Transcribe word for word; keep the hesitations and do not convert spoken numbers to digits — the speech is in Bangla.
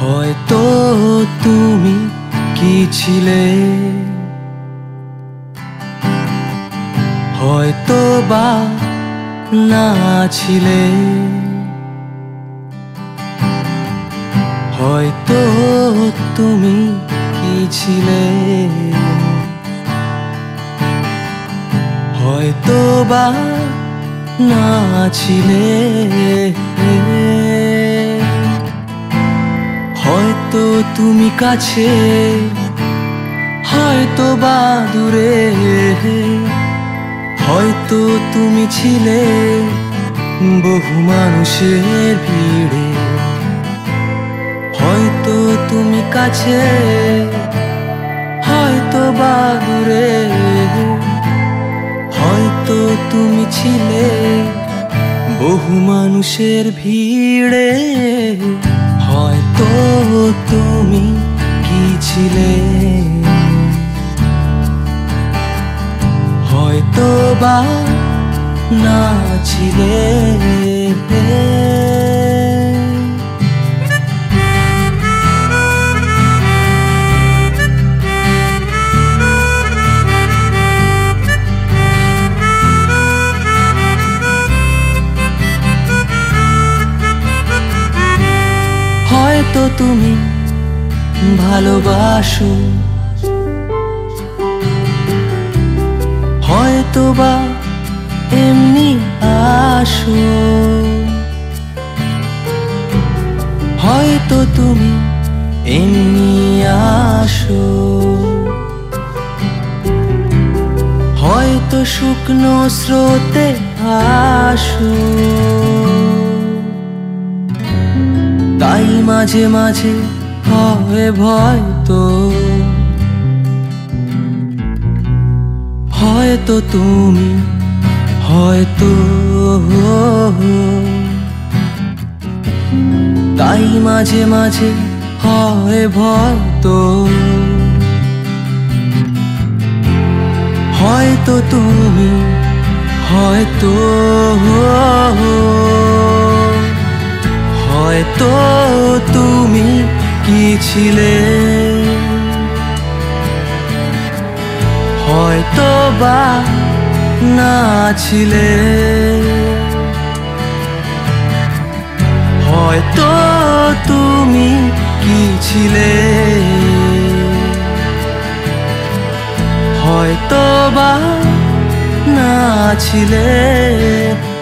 হয়তো তুমি কি ছিলে, হয়তো বা না ছিলে, হয়তো তুমি কি ছিলে, হয়তো বা না ছিলে, হয়তো তুমি কাছে, হয়তো বা দূরে, হয়তো তুমি ছিলে বহু মানুষের ভিড়ে, হয়তো তুমি কাছে, হয়তো বা দূরে, হয়তো তুমি ছিলে বহু মানুষের ভিড়ে, হয়তো তুমি কি ছিলে, হয়তো বা না ছিলে। হয়তো তুমি ভালোবাসো, হয়তো বা এমনি আসো, হয়তো তুমি এমনি আসো, হয়তো শুকনো স্রোতে আসো, তাই মাঝে মাঝে হয় ভয় তো, হয়তো তুমি, হয়তো, তাই মাঝে মাঝে হয় ভয় তো, হয়তো তুমি, হয়তো, হয়তো তুমি কি ছিলে, হয়তো বা না ছিলে, হয়তো তুমি কি ছিলে, হয়তো বা না ছিলে।